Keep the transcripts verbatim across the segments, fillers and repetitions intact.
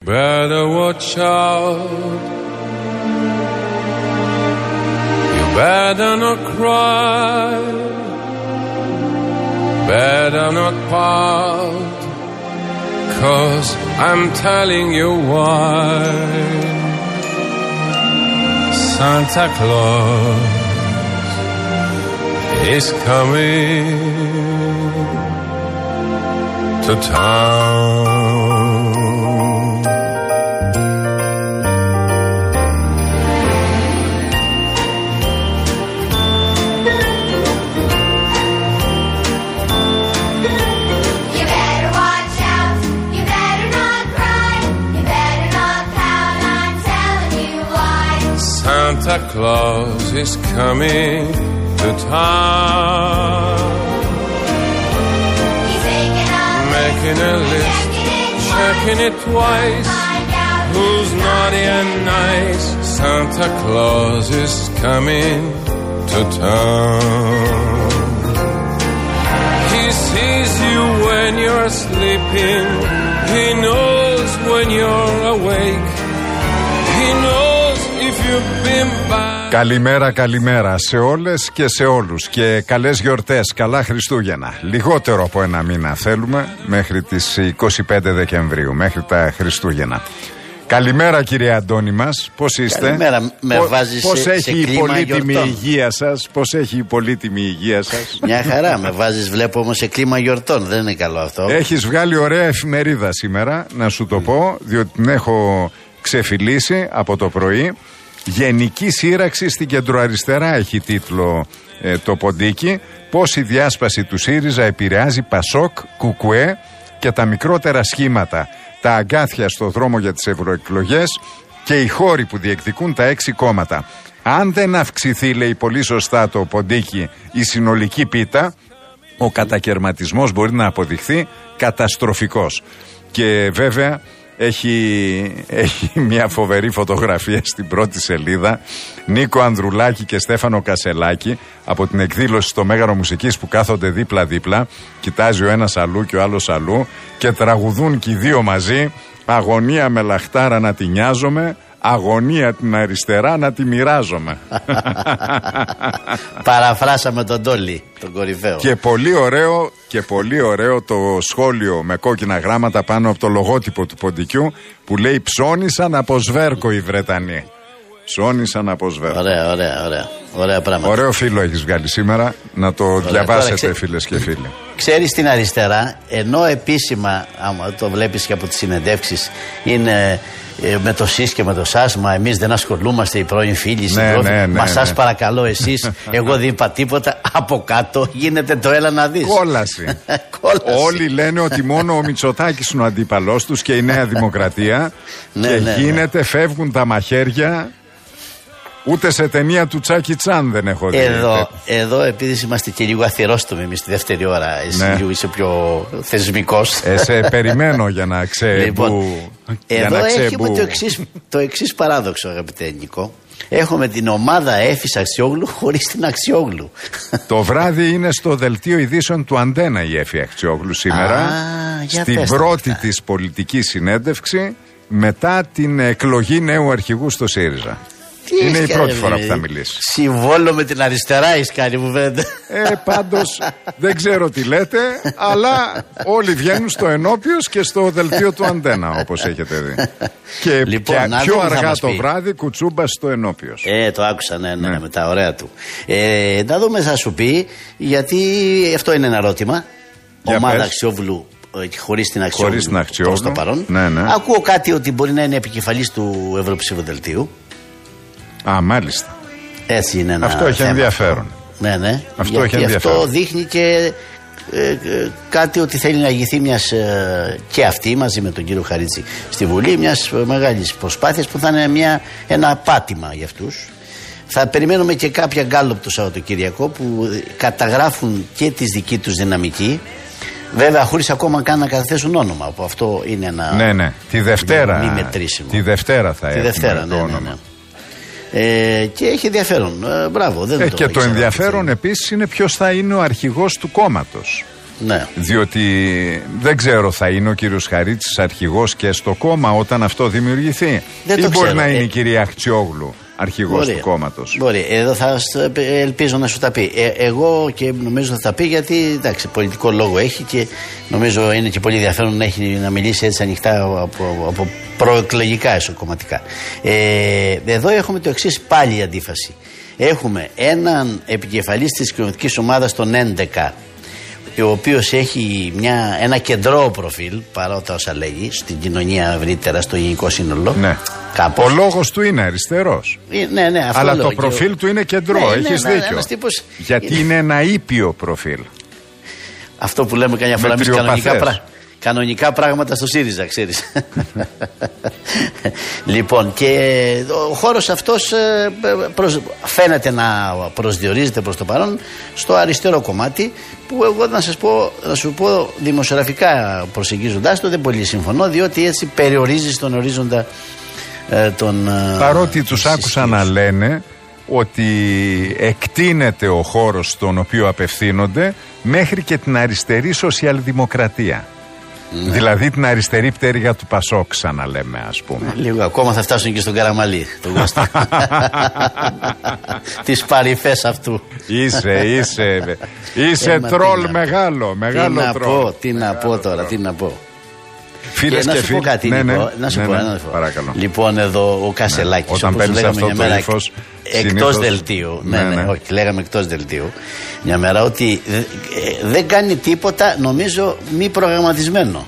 better watch out. You better not cry. Better not pout. 'Cause I'm telling you why. Santa Claus is coming to town. Santa Claus is coming to town. He's making a, making a list, checking it twice. Who's naughty and nice? Santa Claus is coming to town. He sees you when you're sleeping. He knows when you're awake. He knows. Καλημέρα, καλημέρα σε όλες και σε όλους και καλές γιορτές, καλά Χριστούγεννα. Λιγότερο από ένα μήνα θέλουμε μέχρι τις είκοσι πέντε Δεκεμβρίου, μέχρι τα Χριστούγεννα. Καλημέρα κύριε Αντώνη μας, πώς είστε? Καλημέρα, με Πώς, βάζεις πώς σε, έχει σε η κλίμα πολύτιμη γιορτών. υγεία σας, πώς έχει η πολύτιμη υγεία σας? Μια χαρά, με βάζεις βλέπω όμως σε κλίμα γιορτών, δεν είναι καλό αυτό. Έχεις βγάλει ωραία εφημερίδα σήμερα, να σου το πω, διότι την έχω ξεφυλίσει από το πρωί. Γενική σύραξη στην κεντροαριστερά έχει τίτλο ε, το ποντίκι. Πώς η διάσπαση του ΣΥΡΙΖΑ επηρεάζει Πασόκ, Κουκουέ και τα μικρότερα σχήματα. Τα αγκάθια στο δρόμο για τις ευρωεκλογές και οι χώροι που διεκδικούν τα έξι κόμματα. Αν δεν αυξηθεί, λέει πολύ σωστά το ποντίκι, η συνολική πίτα, ο κατακερματισμός μπορεί να αποδειχθεί καταστροφικός. Και βέβαια Έχει, έχει μια φοβερή φωτογραφία στην πρώτη σελίδα. Νίκο Ανδρουλάκη και Στέφανο Κασελάκη από την εκδήλωση στο Μέγαρο Μουσικής που κάθονται δίπλα-δίπλα. Κοιτάζει ο ένας αλλού και ο άλλος αλλού και τραγουδούν και οι δύο μαζί. Αγωνία με λαχτάρα να τη νοιάζομαι, αγωνία την αριστερά να τη μοιράζομαι. Παραφράσαμε τον Τόλι, τον κορυφαίο. Και πολύ ωραίο, και πολύ ωραίο το σχόλιο με κόκκινα γράμματα πάνω από το λογότυπο του ποντικιού που λέει ψώνισαν από σβέρκο οι Βρετανοί. Ψώνισαν από σβέρκο. Ωραία, ωραία, ωραία. Ωραία πράγματα. Ωραίο φίλο έχεις βγάλει σήμερα, να το ωραία, διαβάσετε ξέ... φίλες και φίλοι. Ξέρεις την αριστερά, ενώ επίσημα, άμα το βλέπεις και από τις συνεντεύξεις, είναι ε, με το ΣΥΣ και με το ΣΑΣ, μα εμείς δεν ασχολούμαστε, οι πρώην φίλοι, ναι, ναι, ναι, μα ναι, σας ναι. παρακαλώ εσείς, εγώ δεν είπα τίποτα, από κάτω γίνεται το έλα να δεις. Κόλαση. Κόλαση. Όλοι λένε ότι μόνο ο Μητσοτάκης είναι ο αντίπαλός τους και η Νέα Δημοκρατία ναι, και ναι, γίνεται, ναι. φεύγουν τα μαχαίρια. Ούτε σε ταινία του Τσάκι Τσάν δεν έχω δει. Εδώ, εδώ επειδή είμαστε και λίγο αθυρόστομοι εμείς τη δεύτερη ώρα, εσύ ναι. λίγο είσαι πιο θεσμικός. Ε, σε περιμένω για να ξέρει λοιπόν, που... Εδώ έχουμε το εξής, το εξής παράδοξο, αγαπητέ Νικό. Έχουμε την ομάδα Έφης Αξιόγλου χωρίς την Αξιόγλου. Το βράδυ είναι στο δελτίο ειδήσεων του Αντένα η Έφη Αξιόγλου σήμερα. Α, στην πρώτη της πολιτική συνέντευξη μετά την εκλογή νέου αρχηγού στο ΣΥΡΙΖΑ. Τι είναι η κάνει, πρώτη φορά που θα μιλήσει. Συμβόλο με την αριστερά έχει κάνει, μου φαίνεται. Ε, πάντως δεν ξέρω τι λέτε, αλλά όλοι βγαίνουν στο Ενώπιος και στο δελτίο του Αντένα, όπως έχετε δει. Και, λοιπόν, και πιο αργά το πει. βράδυ κουτσούμπα στο Ενώπιος. Ε, το άκουσα, ναι, ναι, ναι, με τα ωραία του. Ε, να δούμε, θα σου πει, γιατί αυτό είναι ένα ερώτημα. Για ομάδα πες. Αξιόβουλου χωρίς την Αξιόγλου προς το παρόν. Ναι, ναι. Ακούω κάτι ότι μπορεί να είναι επικεφαλής του Ευρωψηφοδελτίου. Α, μάλιστα. Έτσι είναι ένα αυτό έχει θέμα. ενδιαφέρον. Ναι, ναι. Αυτό γιατί έχει ενδιαφέρον. Αυτό δείχνει και ε, ε, κάτι ότι θέλει να ηγηθεί μιας ε, και αυτή μαζί με τον κύριο Χαρίτση στη Βουλή, μιας μεγάλης προσπάθειας που θα είναι μια, ένα πάτημα για αυτούς. Θα περιμένουμε και κάποια γκάλωπ το Σαββατοκυριακό που καταγράφουν και τη δική τους δυναμική. Βέβαια, χωρίς ακόμα καν να καταθέσουν όνομα. Από αυτό είναι ένα. Ναι, ναι. Τη Δευτέρα. Μη μετρήσιμο. Τη Δευτέρα θα έχουμε. Τη Δευτέρα, ναι, ναι, ναι. Ε, και έχει ενδιαφέρον. Ε, μπράβο, δεν ε, το Και το ενδιαφέρον αυτό. επίσης είναι ποιος θα είναι ο αρχηγός του κόμματος. Ναι. Διότι δεν ξέρω, θα είναι ο κύριος Χαρίτσης αρχηγός και στο κόμμα όταν αυτό δημιουργηθεί, δεν ή το μπορεί ξέρω. να είναι ε... η κυρία Αχτσιόγλου αρχηγός του κόμματος? Μπορεί. Εδώ θα ελπίζω να σου τα πει. Ε, εγώ και νομίζω θα τα πει, γιατί εντάξει, πολιτικό λόγο έχει και νομίζω είναι και πολύ ενδιαφέρον να, έχει, να μιλήσει έτσι ανοιχτά από, από προεκλογικά εσωκομματικά. Ε, εδώ έχουμε το εξής πάλι αντίφαση. Έχουμε έναν επικεφαλής της κοινωνικής ομάδας των έντεκα, ο οποίος έχει μια, ένα κεντρό προφίλ, παρότι όσα λέγει, στην κοινωνία ευρύτερα, στο γενικό σύνολο. Ναι. Κάπως. Ο λόγος του είναι αριστερός. Ε, ναι, ναι, αυτό αλλά λέω. το προφίλ και... του είναι κεντρό, ναι, έχεις ναι, ναι, δίκιο. τύπος... Γιατί είναι ένα ήπιο προφίλ. Αυτό που λέμε καμιά φορά εμείς κανονικά, πρά... κανονικά πράγματα στο ΣΥΡΙΖΑ, ξέρεις. Λοιπόν, και ο χώρος αυτός προσ... φαίνεται να προσδιορίζεται προς το παρόν στο αριστερό κομμάτι, που εγώ να σας πω, να σου πω δημοσιογραφικά προσεγγίζοντάς το, δεν πολύ συμφωνώ, διότι έτσι περιορίζει στον ορίζοντα ε, τον... Παρότι τους άκουσα να λένε ότι εκτείνεται ο χώρος στον οποίο απευθύνονται μέχρι και την αριστερή σοσιαλδημοκρατία. Ναι. Δηλαδή την αριστερή πτέρυγα του Πασόκ, ξαναλέμε, ας πούμε. Λίγο ακόμα θα φτάσουν και στον Καραμαλή, τον Κώστα. Τις παρυφές αυτού. Είσαι, είσαι, είσαι Έμα, τρόλ να, μεγάλο, μεγάλο τι τρόλ. Να πω, τι να πω τώρα, τι να πω. Φίλες και, και, και να σου πω κάτι, ναι, ναι, λοιπόν, να σου ναι, πω, ναι, ένα, παρακαλώ. Λοιπόν, εδώ ο Κασελάκης, ναι, όταν όπως λέγαμε μια μέρα, ύφος, εκτός συνήθως... δελτίου. Ναι, ναι, ναι, ναι, όχι, λέγαμε εκτός δελτίου. Μια μέρα ότι ε, δεν κάνει τίποτα, νομίζω, μη προγραμματισμένο.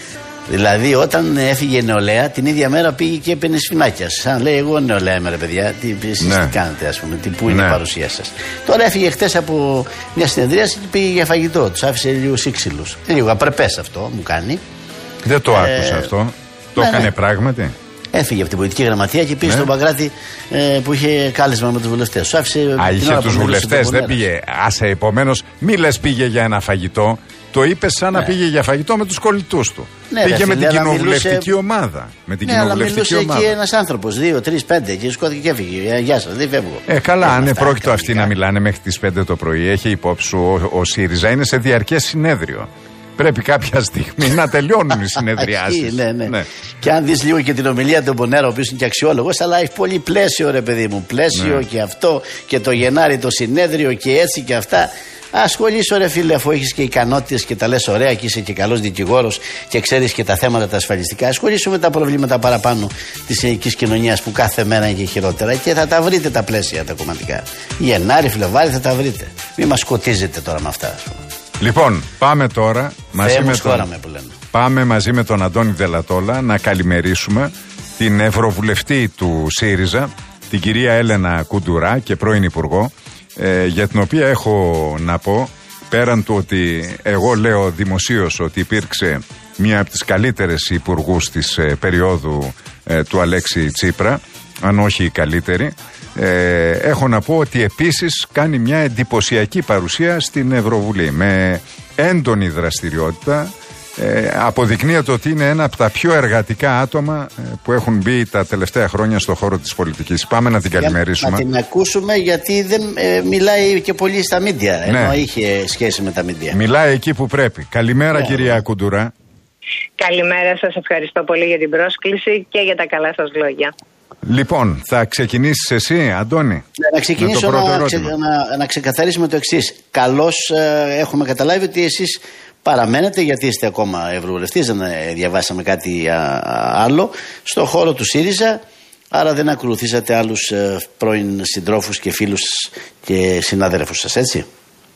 Δηλαδή, όταν έφυγε η νεολαία, την ίδια μέρα πήγε και έπαιρνε σφινάκια. Σαν λέει, εγώ νεολαία είμαι, ρε παιδιά. Τι, εσείς ναι. τι κάνετε, ας πούμε, τι, πού είναι ναι. η παρουσία σας. Τώρα έφυγε χτες από μια συνεδρίαση και πήγε για φαγητό. Τους άφησε λίγο σύξυλους. Λίγο απρεπές αυτό μου κάνει. Δεν το ε, άκουσα αυτό. Το ναι, έκανε ναι. πράγματι. Έφυγε από την πολιτική γραμματεία και πήγε ναι. στον Παγκράτη ε, που είχε κάλεσμα με τους βουλευτές. Του άφησε. Α, είχε τους βουλευτές, δεν πήγε. Άσε, επομένως, μη λες πήγε για ένα φαγητό. Το είπε σαν ναι. να πήγε για φαγητό με τους κολλητούς του. Ναι, πήγε ρε, με την κοινοβουλευτική μιλούσε... ομάδα. Με την ναι, κοινοβουλευτική αλλά ομάδα. Εκεί ένας άνθρωπος, δύο, τρεις, πέντε, και σκόθηκε και έφυγε. Γεια σας, δεν φεύγω. Ε, καλά, αν είναι πρόκειτο αυτοί να μιλάνε μέχρι τις πέντε το πρωί, έχει υπόψη σου, ο, ο ΣΥΡΙΖΑ είναι σε διαρκές συνέδριο. Πρέπει κάποια στιγμή να τελειώνουν οι συνεδριάσεις. ναι, ναι. ναι. Και αν δεις λίγο και την ομιλία του Μπονέρα, ο οποίος είναι και αξιόλογος, αλλά έχει πολύ πλαίσιο, ρε παιδί μου. Πλαίσιο ναι. και αυτό, και το Γενάρη το συνέδριο και έτσι και αυτά. Ασχολείσαι, ρε φίλε, αφού έχεις και ικανότητες και τα λες ωραία και είσαι και καλός δικηγόρος και ξέρεις και τα θέματα τα ασφαλιστικά. Ασχολείσαι με τα προβλήματα παραπάνω της ελληνικής κοινωνίας που κάθε μέρα είναι και χειρότερα και θα τα βρείτε τα πλαίσια τα κομματικά. Γενάρη, Φλεβάρη θα τα βρείτε. Μην μας σκοτίζετε τώρα με αυτά, ας πούμε. Λοιπόν, πάμε τώρα μαζί με, τον... που λέμε. πάμε μαζί με τον Αντώνη Δελατόλα να καλημερίσουμε την Ευρωβουλευτή του ΣΥΡΙΖΑ, την κυρία Έλενα Κουντουρά και πρώην Υπουργό, ε, για την οποία έχω να πω, πέραν του ότι εγώ λέω δημοσίως ότι υπήρξε μία από τις καλύτερες υπουργούς της ε, περίοδου ε, του Αλέξη Τσίπρα, αν όχι η καλύτερη, ε, έχω να πω ότι επίσης κάνει μια εντυπωσιακή παρουσία στην Ευρωβουλή με έντονη δραστηριότητα. Ε, αποδεικνύεται ότι είναι ένα από τα πιο εργατικά άτομα ε, που έχουν μπει τα τελευταία χρόνια στο χώρο της πολιτικής. Πάμε να την καλημερίσουμε. Να την ακούσουμε, γιατί δεν ε, μιλάει και πολύ στα μίντια, ναι. ενώ είχε σχέση με τα μίντια. Μιλάει εκεί που πρέπει. Καλημέρα, ναι, κυρία Κουντουρά. Καλημέρα, σας ευχαριστώ πολύ για την πρόσκληση και για τα καλά σας λόγια. Λοιπόν, θα ξεκινήσεις εσύ, Αντώνη? Να ξεκινήσω να, ξε, να, να ξεκαθαρίσουμε το εξής. Καλώς ε, έχουμε καταλάβει ότι εσείς παραμένετε, γιατί είστε ακόμα ευρωβουλευτής, δεν διαβάσαμε κάτι α, άλλο, στον χώρο του ΣΥΡΙΖΑ, άρα δεν ακολουθήσατε άλλους ε, πρώην συντρόφους και φίλους και συναδέλφους σας, έτσι?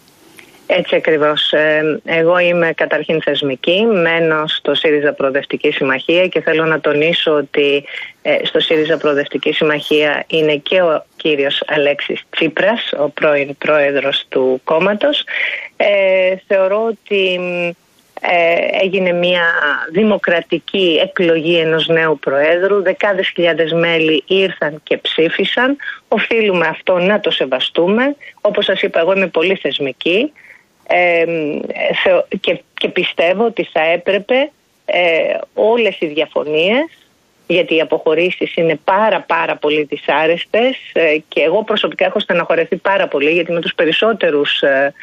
Έτσι ακριβώς. Εγώ είμαι καταρχήν θεσμική, μένω στο ΣΥΡΙΖΑ Προοδευτική Συμμαχία και θέλω να τονίσω ότι στο ΣΥΡΙΖΑ Προοδευτική Συμμαχία είναι και ο κύριος Αλέξης Τσίπρας, ο πρώην πρόεδρος του κόμματος. Ε, θεωρώ ότι ε, έγινε μια δημοκρατική εκλογή ενός νέου προέδρου, δεκάδες χιλιάδες μέλη ήρθαν και ψήφισαν, οφείλουμε αυτό να το σεβαστούμε. Όπως σας είπα, εγώ είμαι πολύ θεσμική. Ε, και, και πιστεύω ότι θα έπρεπε ε, όλες οι διαφωνίες, γιατί οι αποχωρήσεις είναι πάρα πάρα πολύ δυσάρεστες ε, και εγώ προσωπικά έχω στεναχωρεθεί πάρα πολύ, γιατί με τους περισσότερους ε,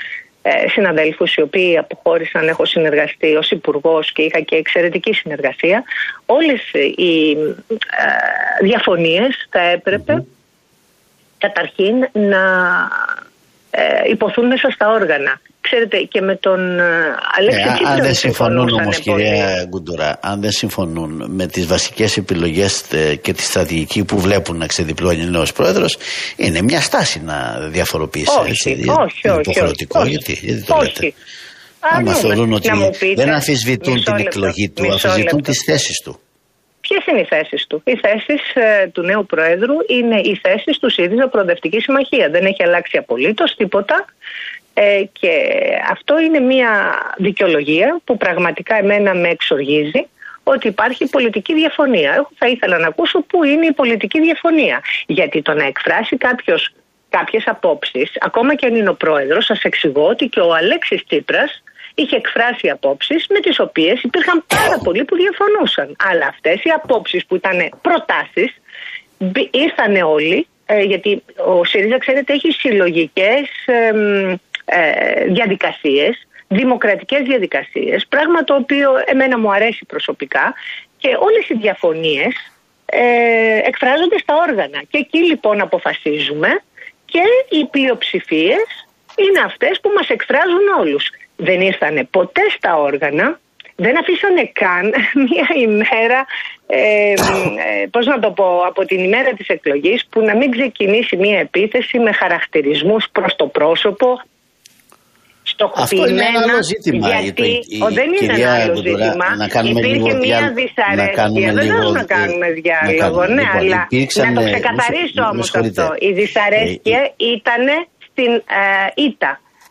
ε, συναδέλφους οι οποίοι αποχώρησαν. Έχω συνεργαστεί ως υπουργός και είχα και εξαιρετική συνεργασία. Όλες οι ε, διαφωνίες θα έπρεπε mm-hmm. καταρχήν να ε, υποθούν μέσα στα όργανα. Ξέρετε, και με τον Αλέξη ε, Τσίπρα. Αν δεν συμφωνούν όμως, κυρία Γκουντουρά, αν δεν συμφωνούν με τις βασικές επιλογές και τη στρατηγική που βλέπουν να ξεδιπλώνει ο νέος πρόεδρος, είναι μια στάση να διαφοροποιήσει. Όχι, έτσι, όχι, όχι, είναι υποχρεωτικό, όχι, γιατί, γιατί το όχι. λέτε. Άμα θεωρούν ότι πείτε, δεν αμφισβητούν την λεπτό, εκλογή του, αμφισβητούν τις θέσεις του. Ποιες είναι οι θέσεις του? Οι θέσεις ε, του νέου Προέδρου είναι οι θέσεις του ΣΥΡΙΖΑ Προοδευτική Συμμαχία. Δεν έχει αλλάξει απολύτως τίποτα. Ε, και αυτό είναι μια δικαιολογία που πραγματικά εμένα με εξοργίζει, ότι υπάρχει πολιτική διαφωνία. Εγώ θα ήθελα να ακούσω πού είναι η πολιτική διαφωνία. Γιατί το να εκφράσει κάποιος κάποιες απόψεις, ακόμα και αν είναι ο πρόεδρος, σας εξηγώ ότι και ο Αλέξης Τσίπρας είχε εκφράσει απόψεις με τις οποίες υπήρχαν πάρα πολλοί που διαφωνούσαν. Αλλά αυτές οι απόψεις που ήταν προτάσεις ήρθαν όλοι, ε, γιατί ο ΣΥΡΙΖΑ, ξέρετε, έχει συλλογικές ε, ε, διαδικασίες, δημοκρατικές διαδικασίες, πράγμα το οποίο εμένα μου αρέσει προσωπικά, και όλες οι διαφωνίες ε, εκφράζονται στα όργανα. Και εκεί λοιπόν αποφασίζουμε και οι πλειοψηφίες είναι αυτές που μας εκφράζουν όλους. Δεν ήρθανε ποτέ στα όργανα, δεν αφήσανε καν μία ημέρα, ε, ε, πώς να το πω, από την ημέρα της εκλογής που να μην ξεκινήσει μία επίθεση με χαρακτηρισμούς προς το πρόσωπο, αυτό είναι ένα άλλο ζήτημα. Γιατί η, η, ο, δεν είναι ένα άλλο ζήτημα. Να κάνουμε υπήρχε λίγο μια διά... δυσαρέσκεια. Δεν θέλω να κάνουμε διάλογο. Να, ναι, λοιπόν, αλλά υπήρξαν... να το ξεκαθαρίσω όμως αυτό. Η δυσαρέσκεια ε, ήταν στην ε, ήττα.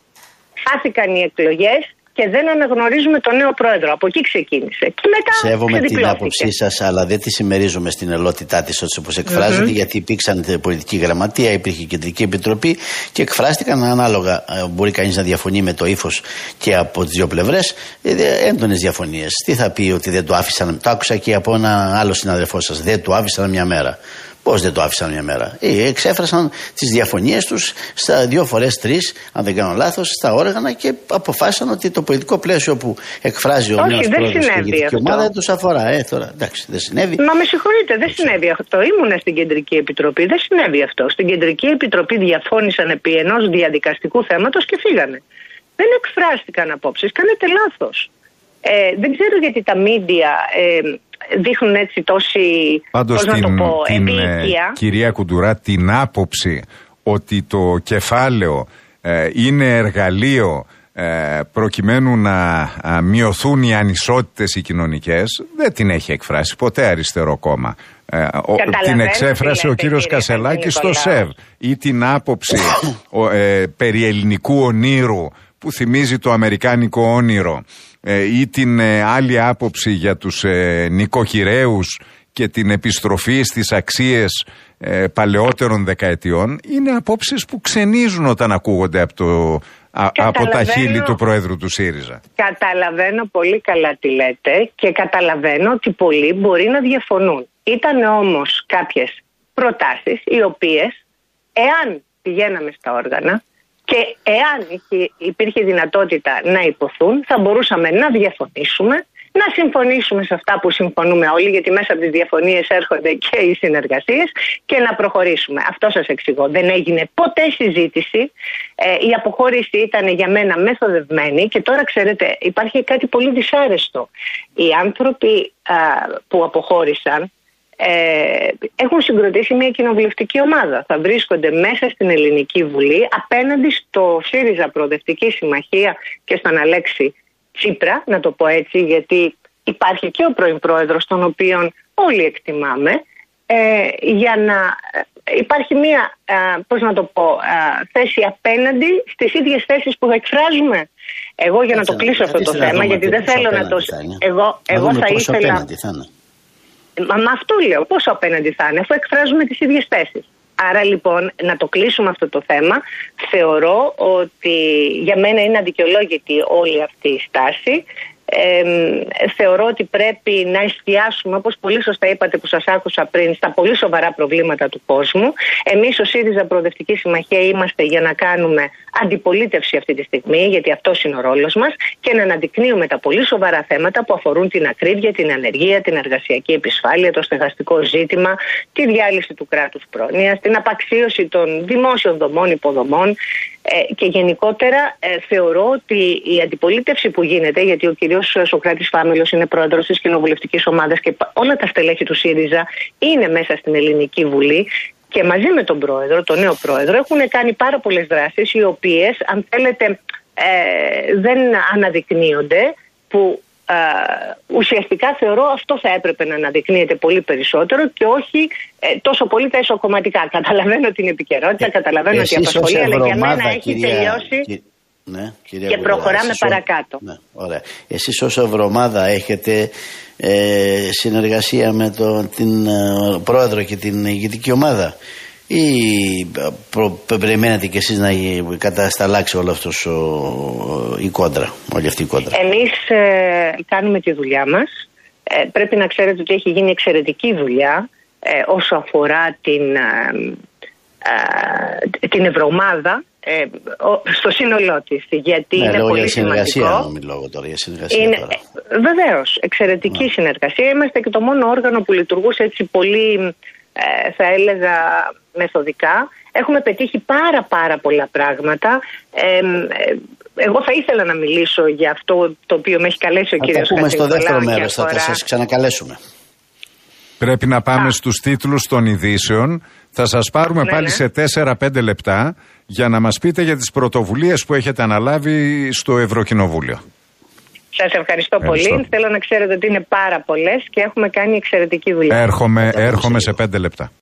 Χάθηκαν οι εκλογές και δεν αναγνωρίζουμε τον νέο πρόεδρο. Από εκεί ξεκίνησε. Και μετά σέβομαι την άποψή σας, αλλά δεν τη συμμερίζομαι στην ελότητά της όπως εκφράζεται, mm-hmm. γιατί υπήρξαν πολιτική γραμματεία, υπήρχε κεντρική επιτροπή και εκφράστηκαν ανάλογα. Μπορεί κανείς να διαφωνεί με το ύφος και από τις δύο πλευρές, έντονες διαφωνίες. Τι θα πει ότι δεν το άφησαν? Το άκουσα και από ένα άλλο συναδελφό σας. Δεν το άφησαν μια μέρα. Πώς δεν το άφησαν μια μέρα? Ε, εξέφρασαν τις διαφωνίες τους στα δύο φορές τρεις, αν δεν κάνω λάθος, στα όργανα και αποφάσισαν ότι το πολιτικό πλαίσιο που εκφράζει ο νέος πρόεδρος και η ηγετική ομάδα δεν τους αφορά. Ε, τώρα, εντάξει, δεν συνέβη. Μα με συγχωρείτε, δεν συνέβη αυτό. Ήμουν στην Κεντρική Επιτροπή, δεν συνέβη αυτό. Στην Κεντρική Επιτροπή διαφώνησαν επί ενός διαδικαστικού θέματος και φύγανε. Δεν εκφράστηκαν απόψεις, κάνετε λάθος. Ε, δεν ξέρω γιατί τα μίντια ε, δείχνουν έτσι τόση, πάντως πώς την, να το πω, την, επίοικια. Κυρία Κουντουρά, την άποψη ότι το κεφάλαιο ε, είναι εργαλείο ε, προκειμένου να α, μειωθούν οι ανισότητες οι κοινωνικές, δεν την έχει εκφράσει ποτέ αριστερό κόμμα. Ε, ο, την εξέφρασε ο κύριος Κασσελάκης στο ΣΕΒ. Ή την άποψη ο, ε, περί ελληνικού ονείρου που θυμίζει το αμερικάνικο όνειρο, ή την άλλη άποψη για τους ε, νοικοχειραίους και την επιστροφή στις αξίες ε, παλαιότερων δεκαετιών, είναι απόψεις που ξενίζουν όταν ακούγονται από, το, α, από τα χείλη του Προέδρου του ΣΥΡΙΖΑ. Καταλαβαίνω πολύ καλά τι λέτε και καταλαβαίνω ότι πολλοί μπορεί να διαφωνούν. Ήταν όμως κάποιες προτάσεις οι οποίες, εάν πηγαίναμε στα όργανα και εάν υπήρχε δυνατότητα να υποθούν, θα μπορούσαμε να διαφωνήσουμε, να συμφωνήσουμε σε αυτά που συμφωνούμε όλοι, γιατί μέσα από τις διαφωνίες έρχονται και οι συνεργασίες, και να προχωρήσουμε. Αυτό σας εξηγώ. Δεν έγινε ποτέ συζήτηση. Ε, η αποχώρηση ήταν για μένα μεθοδευμένη και τώρα, ξέρετε, υπάρχει κάτι πολύ δυσάρεστο. Οι άνθρωποι α, που αποχώρησαν Ε, έχουν συγκροτήσει μια κοινοβουλευτική ομάδα. Θα βρίσκονται μέσα στην Ελληνική Βουλή απέναντι στο ΣΥΡΙΖΑ Προοδευτική Συμμαχία και στον Αλέξη Τσίπρα, να το πω έτσι, γιατί υπάρχει και ο πρώην πρόεδρος, τον οποίον όλοι εκτιμάμε, ε, για να υπάρχει μια, ε, πώς να το πω, ε, θέση απέναντι στις ίδιες θέσεις που θα εκφράζουμε. Εγώ για να το κλείσω αυτό το θέμα, γιατί δεν θέλω να το... Εγώ, εγώ θα ήθελα... Μα, μα αυτό λέω, πόσο απέναντι θα είναι, αφού εκφράζουμε τις ίδιες θέσεις. Άρα λοιπόν, να το κλείσουμε αυτό το θέμα. Θεωρώ ότι για μένα είναι αδικαιολόγητη όλη αυτή η στάση. Ε, θεωρώ ότι πρέπει να εστιάσουμε, όπως πολύ σωστά είπατε που σας άκουσα πριν, στα πολύ σοβαρά προβλήματα του κόσμου. Εμείς ως ΣΥΡΙΖΑ Προοδευτική Συμμαχία είμαστε για να κάνουμε αντιπολίτευση αυτή τη στιγμή, γιατί αυτός είναι ο ρόλος μας, και να αναδεικνύουμε τα πολύ σοβαρά θέματα που αφορούν την ακρίβεια, την ανεργία, την εργασιακή επισφάλεια, το στεγαστικό ζήτημα, τη διάλυση του κράτους πρόνοιας, την απαξίωση των δημόσιων δομών, υποδομών. Ε, και γενικότερα ε, θεωρώ ότι η αντιπολίτευση που γίνεται, γιατί ο κύριος Σωκράτης Φάμελος είναι πρόεδρος της κοινοβουλευτικής ομάδας και όλα τα στελέχη του ΣΥΡΙΖΑ είναι μέσα στην Ελληνική Βουλή, και μαζί με τον πρόεδρο, τον νέο πρόεδρο, έχουν κάνει πάρα πολλές δράσεις οι οποίες, αν θέλετε, ε, δεν αναδεικνύονται, που ε, ουσιαστικά θεωρώ αυτό θα έπρεπε να αναδεικνύεται πολύ περισσότερο και όχι ε, τόσο πολύ τα ισοκομματικά. Καταλαβαίνω την επικαιρότητα, καταλαβαίνω ότι απασχολεί, αλλά για μένα έχει κυρία, τελειώσει κυ... ναι, κυρία και Κουλούδα, προχωράμε εσείς, παρακάτω. Ναι, ωραία. Εσείς ως Ευρωομάδα έχετε ε, συνεργασία με τον, την ε, πρόεδρο και την ηγετική ομάδα, ή προ, περιμένετε κι εσείς να κατασταλάξει όλο αυτός ο, η κόντρα, όλη αυτή η κόντρα? Εμείς ε, κάνουμε τη δουλειά μας. Ε, πρέπει να ξέρετε ότι έχει γίνει εξαιρετική δουλειά ε, όσο αφορά την, ε, ε, την Ευρωομάδα ε, στο σύνολό της, γιατί ναι, είναι πολύ για συνεργασία, σημαντικό. Μιλώ τώρα για συνεργασία. Είναι, τώρα. Ε, βεβαίως, εξαιρετική ναι. συνεργασία. Είμαστε και το μόνο όργανο που λειτουργούσε έτσι πολύ, ε, θα έλεγα, μεθοδικά. Έχουμε πετύχει πάρα πάρα πολλά πράγματα. Ε, εγώ θα ήθελα να μιλήσω για αυτό το οποίο με έχει καλέσει ο θα κύριος Χατζηνικολάου. Θα πούμε στο δεύτερο μέρος, θα, θα σας ξανακαλέσουμε. Πρέπει να πάμε Α. στους τίτλους των ειδήσεων. Θα σας πάρουμε ναι, πάλι ναι. σε τέσσερα πέντε λεπτά για να μας πείτε για τις πρωτοβουλίες που έχετε αναλάβει στο Ευρωκοινοβούλιο. Σας ευχαριστώ, ευχαριστώ πολύ. Θέλω να ξέρετε ότι είναι πάρα πολλές και έχουμε κάνει εξαιρετική δουλειά. Έρχομαι, έρχομαι σε πέντε λεπτά.